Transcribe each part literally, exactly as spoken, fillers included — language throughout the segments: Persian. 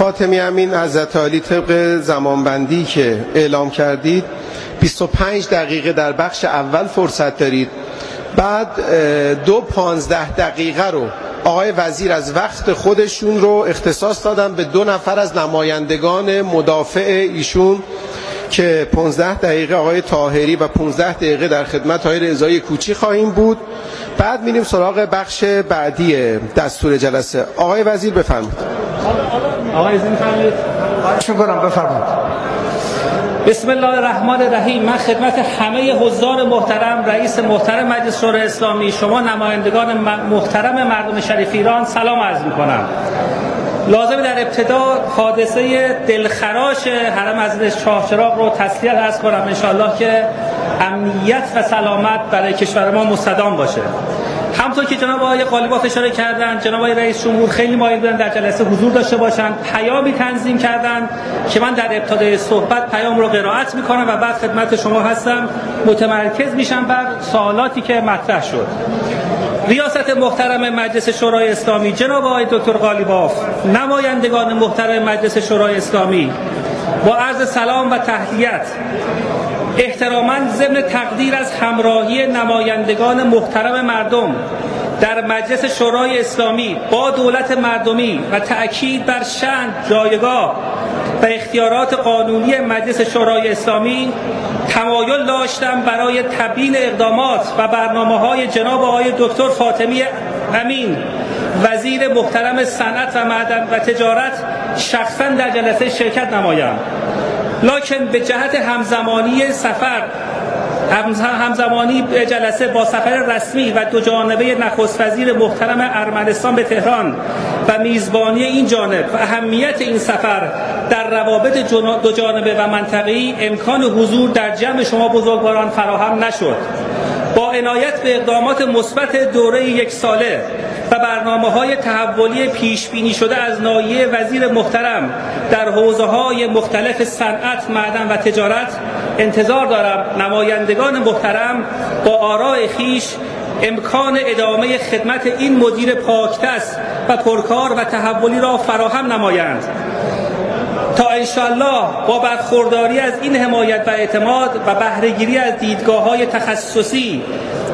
فاطمی امین حضرت عالی طبق زمانبندی که اعلام کردید بیست و پنج دقیقه در بخش اول فرصت دارید، بعد دو پانزده دقیقه رو آقای وزیر از وقت خودشون رو اختصاص دادن به دو نفر از نمایندگان مدافع ایشون که پانزده دقیقه آقای طاهری و پانزده دقیقه در خدمت آقای رضایی کوچی خواهیم بود. بعد میریم سراغ بخش بعدی دستور جلسه. آقای وزیر بفرمایید. آقای وزیر بفرمایید. شکرم، بفرمایید. بسم الله الرحمن الرحیم. من خدمت همه حضار محترم، رئیس محترم مجلس شورای اسلامی، شما نمایندگان محترم مردم شریف ایران سلام عرض می‌کنم. لازم در ابتدا حادثه دلخراش حرم حضرت چاهچراغ رو تسلیت عرض کنم، انشاءالله که امنیت و سلامت برای کشور ما مستدام باشه. همونطور که جناب آقای قالیباف اشاره کردن، جناب آقای رئیس جمهور خیلی مایل بودن در جلسه حضور داشته باشن، پیامی تنظیم کردن که من در ابتدای صحبت پیام رو قرائت میکنم و بعد خدمت شما هستم، متمرکز میشم بر سوالاتی که مطرح شد. ریاست محترم مجلس شورای اسلامی، جناب آقای دکتر قالیباف، نمایندگان محترم مجلس شورای اسلامی، با عرض سلام و تحیت احتراما ضمن تقدیر از همراهی نمایندگان محترم مردم در مجلس شورای اسلامی با دولت مردمی و تأکید بر شأن، جایگاه و اختیارات قانونی مجلس شورای اسلامی، تمایل داشتم برای تبیین اقدامات و برنامه‌های جناب آقای دکتر فاطمی امین وزیر محترم صنعت و معدن و تجارت شخصا در جلسه شرکت نمایم. لکن به جهت همزمانی سفر همزمانی جلسه با سفر رسمی و دو جانبه نخست وزیر محترم ارمنستان به تهران و میزبانی این جانب و اهمیت این سفر در روابط دو جانبه و منطقه‌ای، امکان حضور در جمع شما بزرگواران فراهم نشد. با عنایت به اقدامات مثبت دوره یک ساله و برنامه‌های تحولی پیش بینی شده از ناحیه وزیر محترم در حوزه‌های مختلف صنعت، معدن و تجارت، انتظار دارم نمایندگان محترم با آراء خیش امکان ادامه خدمت این مدیر پاکدست و پرکار و تحولی را فراهم نمایند تا انشاءالله با برخورداری از این حمایت و اعتماد و بهره‌گیری از دیدگاه‌های تخصصی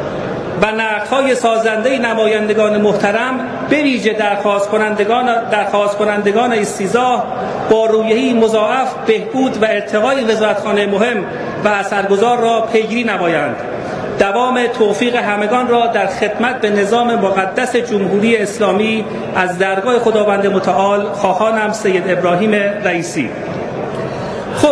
و نقدهای سازنده نمایندگان محترم، به ویژه درخواست کنندگان درخواست کنندگان استیضاح، با رویه‌ای مضاعف بهبود و ارتقای وزارتخانه مهم و اثرگذار را پیگیری نمایند. دوام توفیق همگان را در خدمت به نظام مقدس جمهوری اسلامی از درگاه خداوند متعال خواهانم. سید ابراهیم رئیسی. خب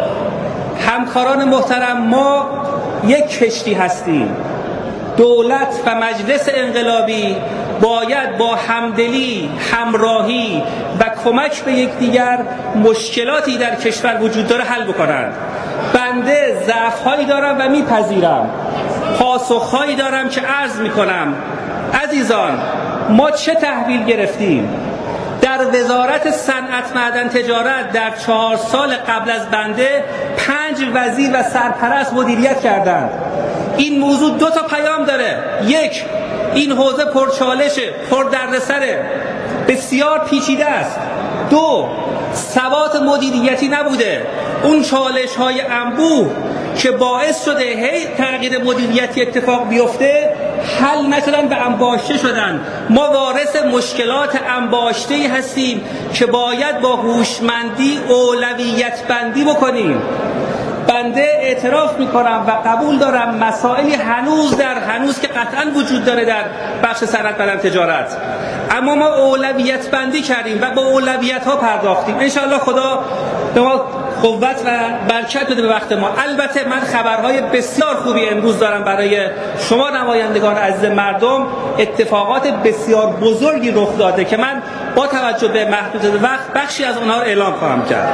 همکاران محترم، ما یک کشتی هستیم. دولت و مجلس انقلابی باید با همدلی، همراهی و کمک به یکدیگر مشکلاتی در کشور وجود داره حل بکنند. بنده ضعف‌هایی دارم و میپذیرم، پاسخ‌هایی دارم که عرض میکنم. عزیزان، ما چه تحویل گرفتیم؟ در وزارت صنعت، معدن، تجارت در چهار سال قبل از بنده پنج وزیر و سرپرست مدیریت کردند. این موضوع دو تا پیام داره. یک، این حوزه پرچالشه، پردردسره، بسیار پیچیده است. دو، ثبات مدیریتی نبوده. اون چالش های انبوه که باعث شده هی تغییر مدیریتی اتفاق بیفته حل نشدن و انباشته شدن. ما وارث مشکلات انباشته هستیم که باید با هوشمندی اولویت بندی بکنیم. بنده اعتراف میکنم و قبول دارم مسائلی هنوز در هنوز که قطعا وجود داره در بخش صنعت، معدن، تجارت، اما ما اولویت بندی کردیم و با اولویت ها پرداختیم. انشاءالله خدا به ما قوت و برکت بده به وقت ما. البته من خبرهای بسیار خوبی امروز دارم برای شما نمایندگان عزیز مردم. اتفاقات بسیار بزرگی رخ داده که من با توجه به محدودیت وقت بخشی از اونها رو اعلام خواهم کرد.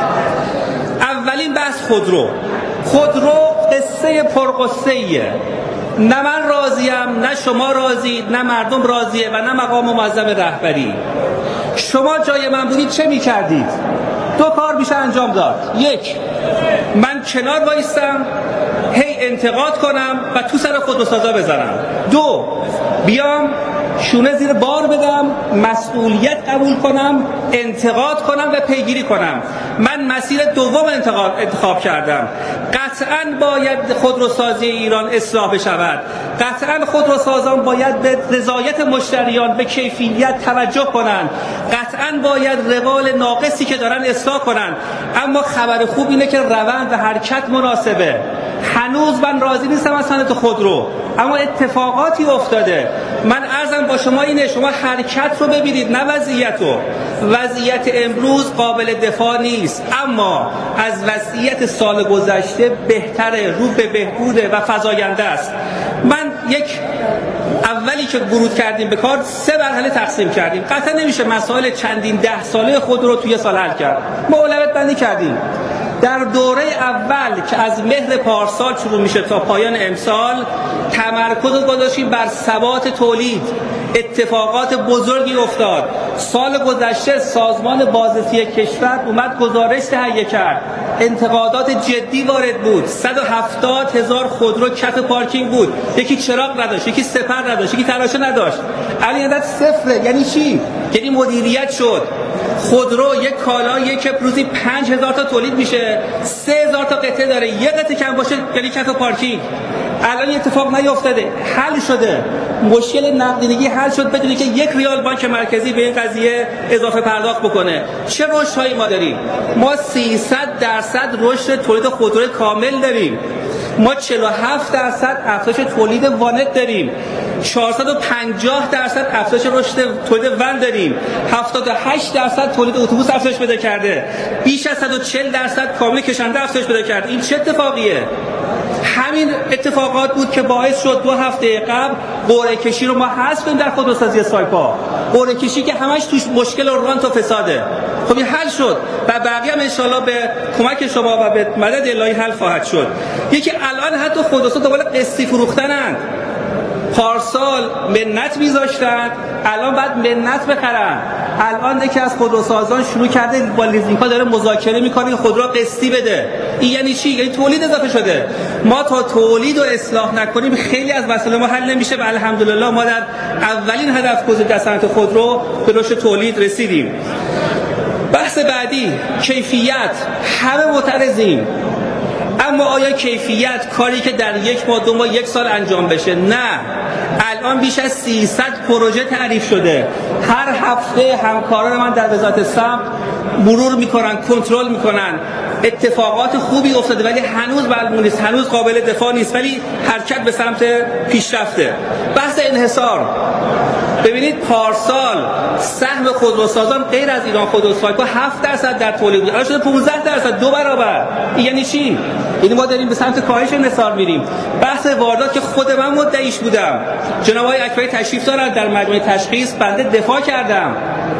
اولین بحث خودرو. خودرو قصه پرقصه‌ایه. نه من راضیم، نه شما راضید، نه مردم راضیه و نه مقام معظم رهبری. شما جای من بودید چه می‌کردید؟ دو کار میشه انجام داد. یک، من کنار وایستم، هی انتقاد کنم و تو سر خودروسازا بزنم. دو، بیام شونه زیر بار بدم، مسئولیت قبول کنم، انتقاد کنم و پیگیری کنم. من مسیر دوم انتقاد انتخاب کردم. قطعاً باید خودروسازی ایران اصلاح بشود. قطعاً خودروسازان باید به رضایت مشتریان، به کیفیت توجه کنند. قطعاً باید روال ناقصی که دارن اصلاح کنند. اما خبر خوب اینه که روند و حرکت مناسبه. هنوز من راضی نیستم از صنعت خودرو، اما اتفاقاتی افتاده. من عرضم با شما اینه، شما حرکت رو ببینید نه وضعیت رو. وضعیت امروز قابل دفاع نیست، اما از وضعیت سال گذشته بهتره، رو به بهبوده و فزاینده است. من یک اولی که ورود کردیم به کار سه مرحله تقسیم کردیم. قطعا نمیشه مسائل چندین ده ساله خود رو توی سال حل کرد. ما اولویت بندی کردیم. در دوره اول که از مهر پارسال شروع میشه تا پایان امسال تمرکز گذاشتیم بر ثبات تولید. اتفاقات بزرگی افتاد. سال گذشته سازمان بازرسی کشور اومد گزارش تهیه کرد. انتقادات جدی وارد بود. صد و هفتاد هزار خودرو کف پارکینگ بود. یکی چراغ نداشت، یکی سپر نداشت، یکی تراشه نداشت. علی عدد صفره. یعنی چی؟ یعنی مدیریت شد. خودرو یک کالایی که روزی پنج هزار تا تولید میشه، سه هزار تا قطعه داره، یه قطعه کم باشه یعنی کف پارکینگ. الان این اتفاق نیفتاده، حل شده. مشکل نقدینگی حل شد بدون که یک ریال بانک مرکزی به این قضیه اضافه پرداخت بکنه. چه رشدهایی ما داریم؟ ما سیصد درصد رشد تولید خودرو کامل داریم. ما چهل و هفت درصد افزایش تولید وانت داریم. چهارصد و پنجاه درصد افزایش رشد تولید ون داریم. هفتاد و هشت درصد تولید اتوبوس افزایش پیدا کرده. بیش از صد و چهل درصد کامل کشنده افزایش پیدا کرده. این چه اتفاقیه؟ همین اتفاقات بود که باعث شد دو هفته قبل قرعه کشی رو ما حذف کنیم در خودروسازی سایپا. قرعه کشی که همش توش مشکل و رانت و فساده. خب این حل شد و بقیه هم انشالله به کمک شما و به مدد الهی حل خواهد شد. یکی الان حتی خودروسا دنبال قسطی فروختنن. پارسال منت میذاشتن، الان بعد منت بخرن. الان یکی از خودروسازان شروع کرده با لیزینگ‌ها داره مذاکره میکنه که خودرو قسطی بده. این یعنی چی؟ یعنی تولید اضافه شده. ما تا تولید و اصلاح نکنیم خیلی از مسائل ما حل نمیشه و الحمدلله ما در اولین هدف گذاری صنعت خودرو به رشد تولید رسیدیم. بحث بعدی کیفیت. همه معترضیم، اما آیا کیفیت کاری که در یک ماه دو ماه یک سال انجام بشه؟ نه. الان بیش از سیصد پروژه تعریف شده. هر هفته همکاران من در وزارت سمت مرور میکنن، کنترل میکنن. اتفاقات خوبی افتاده ولی هنوز معلوم نیست، هنوز قابل دفاع نیست، ولی حرکت به سمت پیشرفته. بحث انحصار. ببینید پارسال سهم خودروسازان غیر از ایران خودرو سایپا هفت درصد در تولید بود، الان شده پانزده درصد، دو برابر. این یعنی چی؟ یعنی ما داریم به سمت کاهش انحصار میریم. بحث واردات که خود من مدعیش بودم، جناب آقای اکبری تشریف دارن در مجمع تشخیص، بنده دفاع کردم،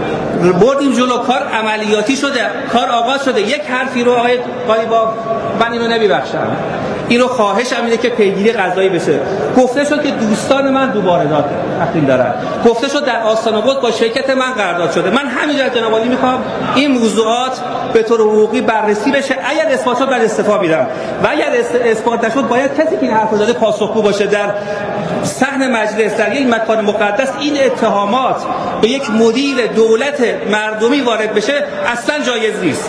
بردیم جلو، کار عملیاتی شده، کار آغاز شده. یک حرفی رو آقای قالیباف من اینو نمیبخشم، اینو خواهشم اینه که پیگیری قضایی بشه. گفته شد که دوستان من دوباره داد تحویل دارن، گفته شد در آستان آباد با شرکت من قرارداد شده. من همینجا جناب عالی میخوام این موضوعات به طور حقوقی بررسی بشه. اگر اثبات شد بعد استعفا میدم و اگر اثبات نشد باید کسی که این حرفو زده پاسخگو باشه در صحن مجلس، در یک مکان مقدس. این اتهامات به یک مدیر دولت مردمی وارد بشه اصلا جایز نیست.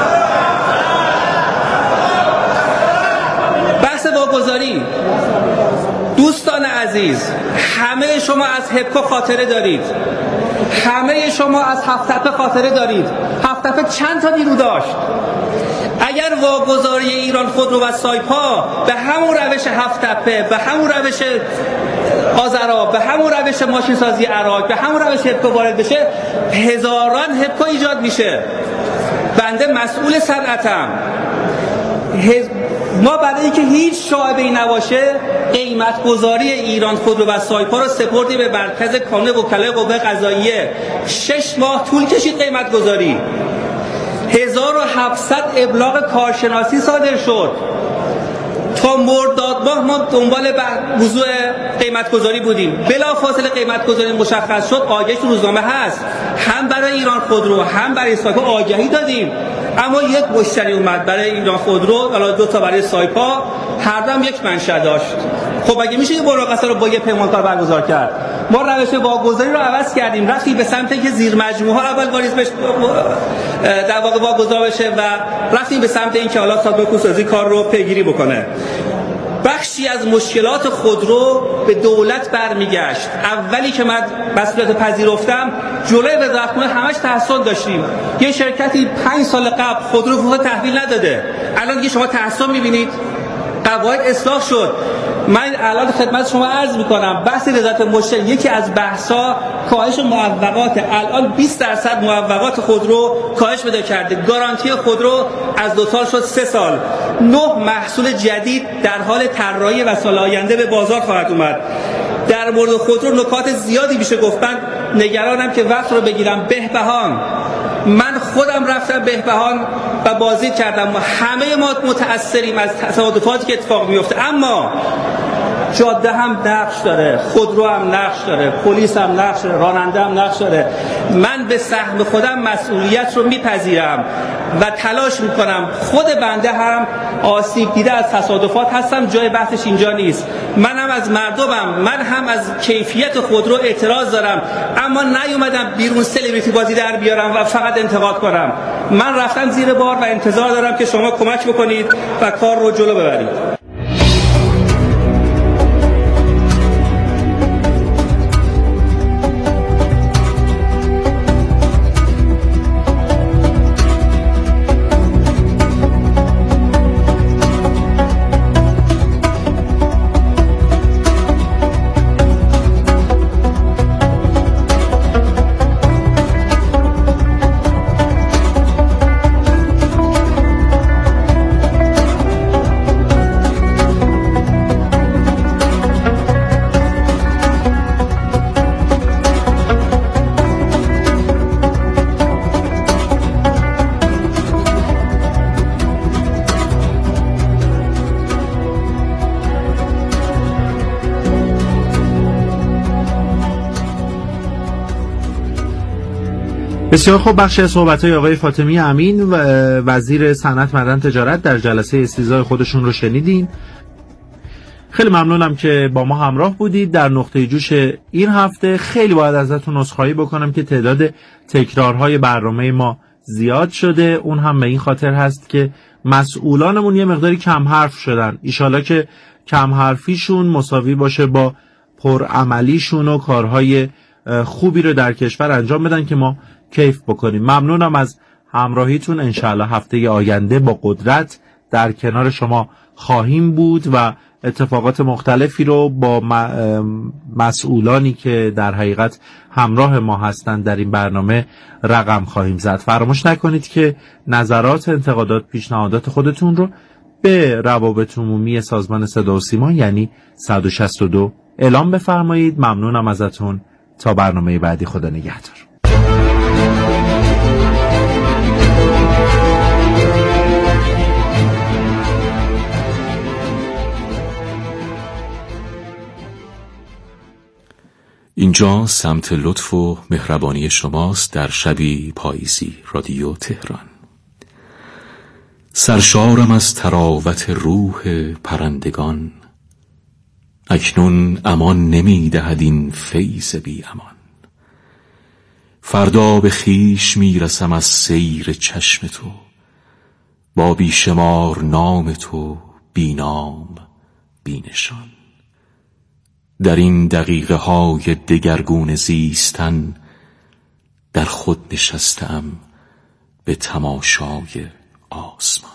بحث واگذاری. دوستان عزیز، همه شما از هپکو خاطره دارید، همه شما از هفت‌تپه خاطره دارید. هفت‌تپه چند تا نیرو داشت؟ اگر واگذاری ایران خودرو و سایپا به همون روش هفت‌تپه، به همون روش آذرا، به همون روش ماشین سازی عراق، به همون روش هپکو وارد بشه، هزاران هپکو ایجاد میشه. بنده مسئول صنعتم. ما برای اینکه هیچ شایبه‌ای نباشه قیمت گذاری ایران خودرو و سایپا رو سپردیم به مرکز کانون وکلای قوه قضاییه. شش ماه طول کشید قیمت گذاری. هزار و هفتصد ابلاغ کارشناسی صادر شد. تا مرداد ماه ما دنبال موضوع قیمت گذاری بودیم. بلافاصله قیمت گذاری مشخص شد، آگهی تو روزنامه هست. هم برای ایران خودرو هم برای سایپا آگهی دادیم. اما یک مشتری اومد برای ایران خودرو، حالا دو تا برای سایپا، هر دو هم یک منشأ داشت. خب اگه میشه یه مرخصه رو با یه پیمانکار برگزار کرد؟ ما روش واگذاری رو عوض کردیم، رفتیم به سمت اینکه زیر مجموعه اول واریز بشه در واقع واگذار بشه و رفتیم به سمت اینکه حالا سازمان سازی کار رو پیگیری بکنه. بخشی از مشکلات خودرو به دولت برمیگشت. اولی که من مسئولیت پذیرفتم جلوی وزارتخونه همش تحصیل داشتیم. یه شرکتی پنج سال قبل خودرو فوق تحویل نداده، الان دیگه شما تحصیل میبینید قواعد اصلاح شد. من الان خدمت شما عرض میکنم بحث رضایت مشتری یکی از بحث‌ها کاهش معوقات. الان بیست درصد معوقات خودرو کاهش پیدا کرده. گارانتی خودرو از دو سال شد سه سال. نه محصول جدید در حال طراحی و سال آینده به بازار خواهد اومد. در مورد خودرو نکات زیادی میشه گفت. من نگرانم که وقت رو بگیرم. بهبهان، من خودم رفتم بهبهان و بازدید کردم. همه ما متأثریم از تصادفاتی که اتفاق میفته، اما جاده هم نقش داره، خودرو هم نقش داره، پلیس هم نقش داره، راننده هم نقش داره. من به سهم خودم مسئولیت رو میپذیرم و تلاش میکنم. خود بنده هم آسیب دیده از تصادفات هستم، جای بحثش اینجا نیست. من هم از مردمم، من هم از کیفیت خودرو اعتراض دارم، اما نیومدم بیرون سلبریتی بازی در بیارم و فقط انتقاد کنم. من رفتم زیر بار و انتظار دارم که شما کمک بکنید و کار رو جلو ببرید. بسیار خوب. بخش از صحبت‌های آقای فاطمی امین و وزیر صنعت، معدن، تجارت در جلسه استیضاح خودشون رو شنیدین. خیلی ممنونم که با ما همراه بودید در نقطه جوش این هفته. خیلی باید ازتون عذرخواهی بکنم که تعداد تکرارهای برنامه ما زیاد شده. اون هم به این خاطر هست که مسئولانمون یه مقداری کم حرف شدن. ایشالا که کم حرفیشون مساوی باشه با پرعملیشون و کارهای خوبی رو در کشور انجام بدن که ما کیف بکنیم. ممنونم از همراهیتون. انشاءالله هفته آینده با قدرت در کنار شما خواهیم بود و اتفاقات مختلفی رو با مسئولانی که در حقیقت همراه ما هستند در این برنامه رقم خواهیم زد. فراموش نکنید که نظرات، انتقادات، پیشنهادات خودتون رو به روابط عمومی سازمان صدا و سیما یعنی صد و شصت و دو اعلام بفرمایید. ممنونم ازتون. تا برنامه بعدی، خدا نگهدار. اینجا سمت لطف و مهربانی شماست در شبی پاییزی. رادیو تهران. سرشارم از تراوت روح پرندگان، اکنون امان نمی دهد این فیض بی امان. فردا به خیش می رسم از سیر چشم تو، با بیشمار نام تو، بی نام بی نشان. در این دقیقه های دگرگون زیستن در خود نشستم به تماشای آسمان.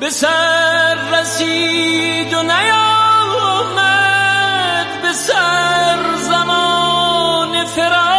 به سر رسید و نیامد به سر زمان فراق.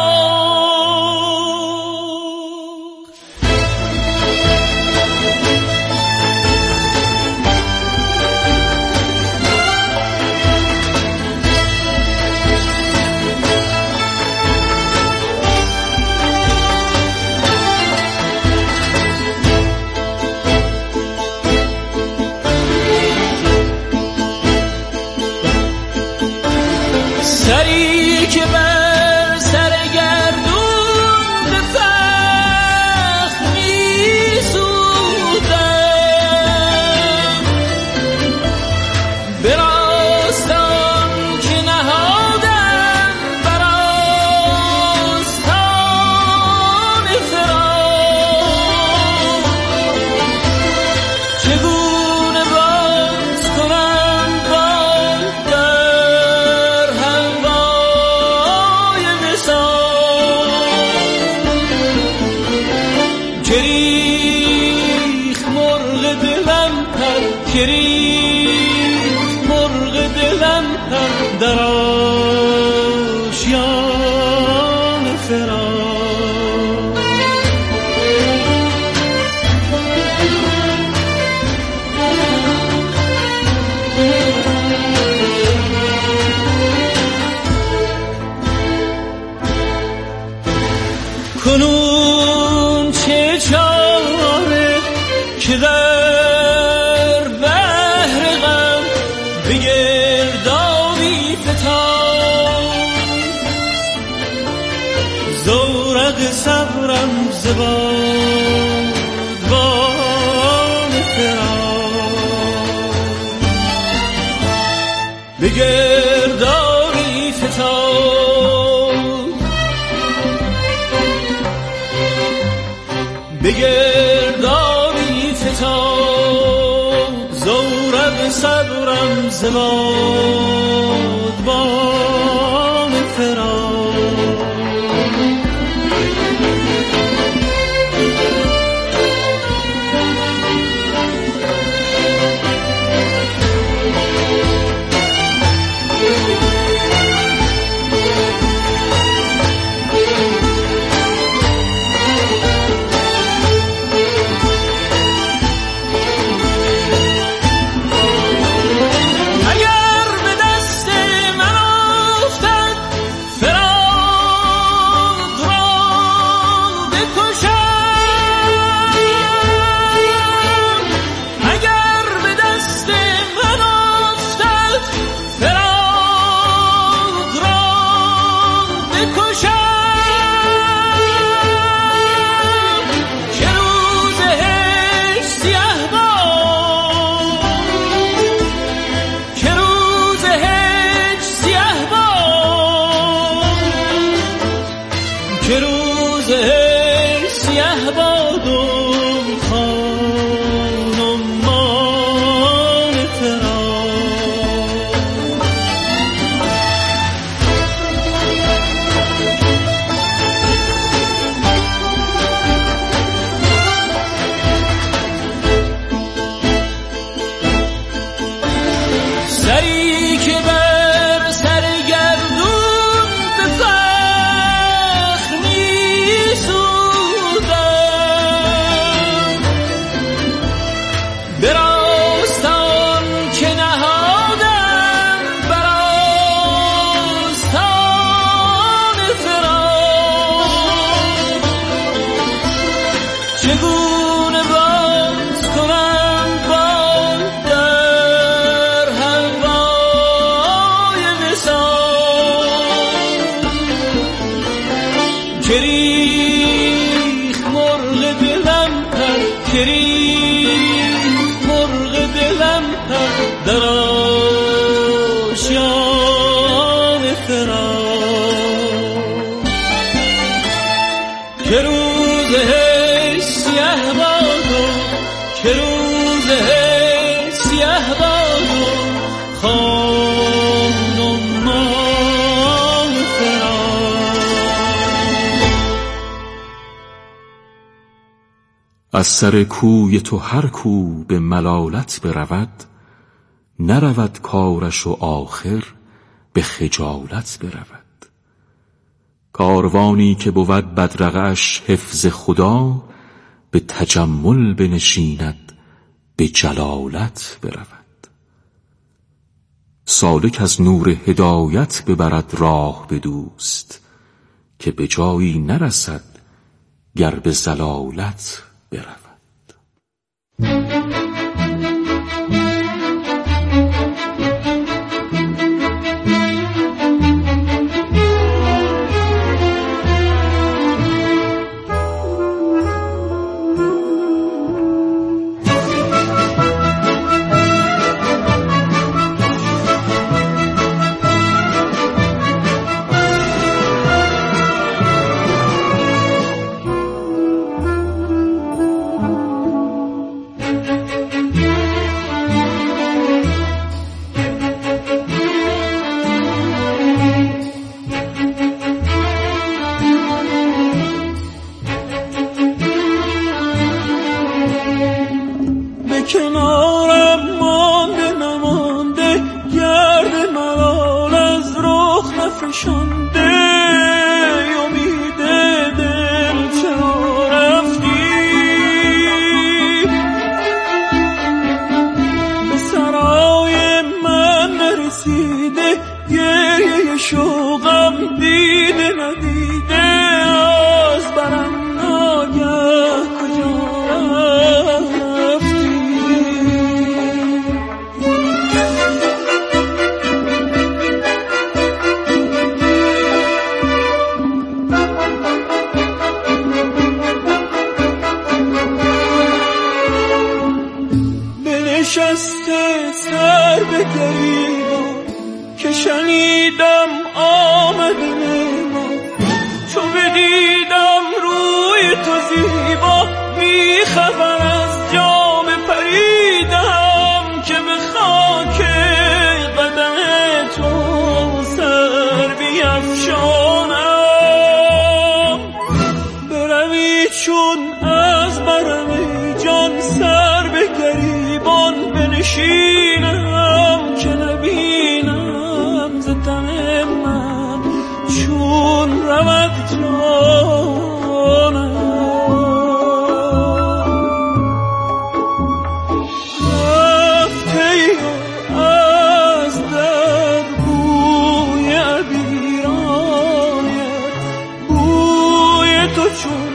سری که بر سر گردون به فخر می سودم، به راستان که نهادم بر آستان فراق. چگونه باز کنم بال در هوای وصال. کریخ مرغ دلم پر، کریخ مرغ دلم پر در آشیان فراق. کنون چه چاره که در بحر غم به گردابی فتاد. زورق صبرم ز بادبان فراق، به گردابی فتاد، به گردابی فتاد. زورق صبرم ز بادبان فراق. اگر به دست من افتد فراق را بکشم، اگر به دست من افتد فراق را بکشم. که روز هجر سیه باد، که روز هجر سیه باد، که روز هجر سیه باد و خانمان فراق. سری که بر سر گردون به فخر می سودم، به راستان که نهادم بر آستان فراق. چگونه باز کنم بال در هوای وصال. کریخ مرغ دلم پر، کریخ مرغ دلم پر در آشیان فراق. که روز هجر سیه باد و که روز هجر سیه باد و خانمان فراق. از سر کوی تو هر کو به ملالت برود، نرود کارش و آخر به خجالت برود. کاروانی که بود بدرقش حفظ خدا، به تجمل بنشیند به جلالت برود. سالک از نور هدایت ببرد راه به دوست، که به جایی نرسد گر به ضلالت برود. کنارم مانده نمانده، گرد ملال از رخ نفشانده. امید دل چرا رفتی؟ به سرای من نرسیده، گریه شوقم دیده ندیده. از برم ناگه کجا نشسته سر به گریبان، که شنیدم آمده مهمان. چو بدیدم روی تو زیبا، بی خبر از جام پریدم. که به خاک قدم تو سر بیفشانم. بروی چون از برم جان سر به گریبان بنشینم. که نبینم ز تن من چون رود جانم. رفته از در بوی عبیرانت، بوی تو چون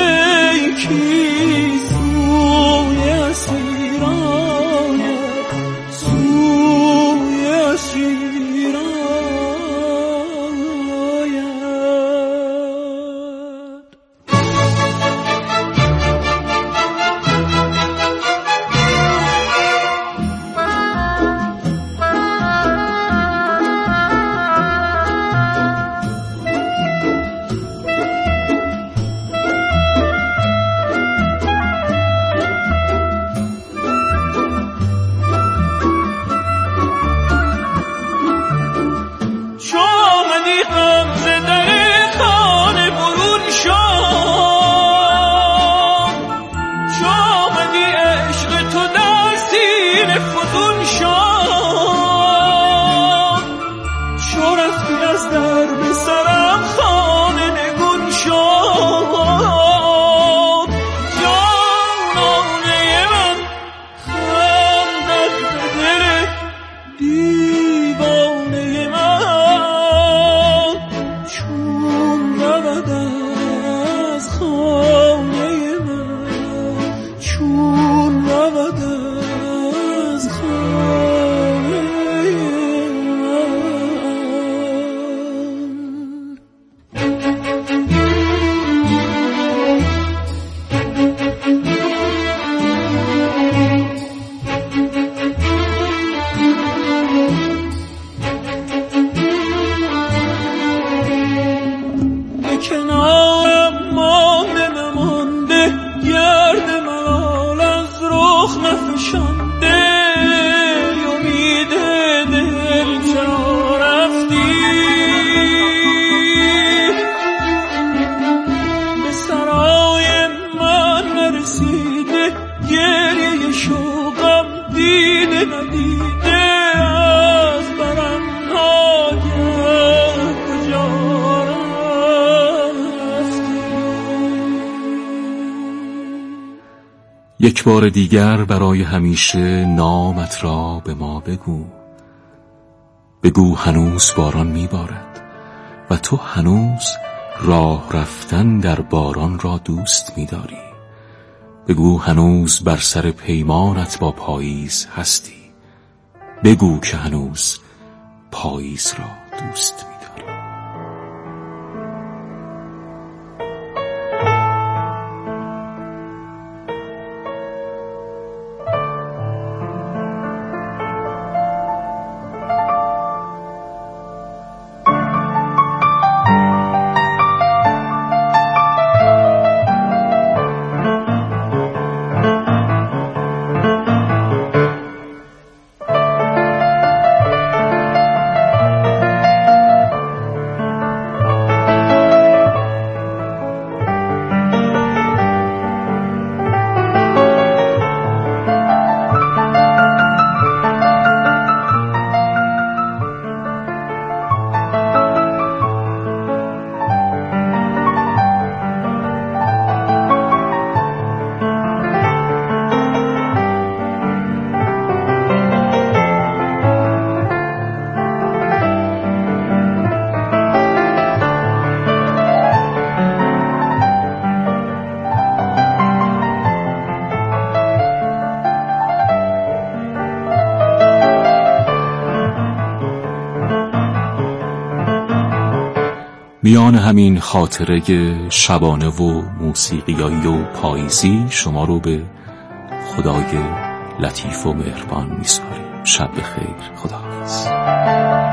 پیکی سوی اسیرانت، سوی اسیرانت. یک بار دیگر برای همیشه نامت را به ما بگو. بگو هنوز باران میبارد و تو هنوز راه رفتن در باران را دوست می‌داری. بگو هنوز بر سر پیمانت با پاییز هستی. بگو که هنوز پاییز را دوست می‌داری. میان همین خاطره شبانه و موسیقیایی و پاییزی شما رو به خدای لطیف و مهربان میسپاریم. شب بخیر. خداحافظ.